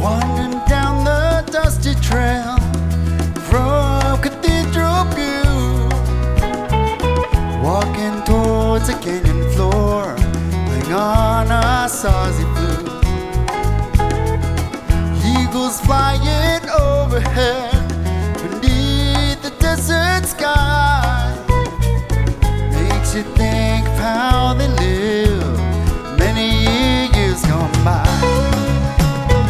Wandering down the dusty trail from Cathedral View, walking towards a canyon floor, laying on a saucy flute. Eagles flying overhead beneath the desert sky makes you think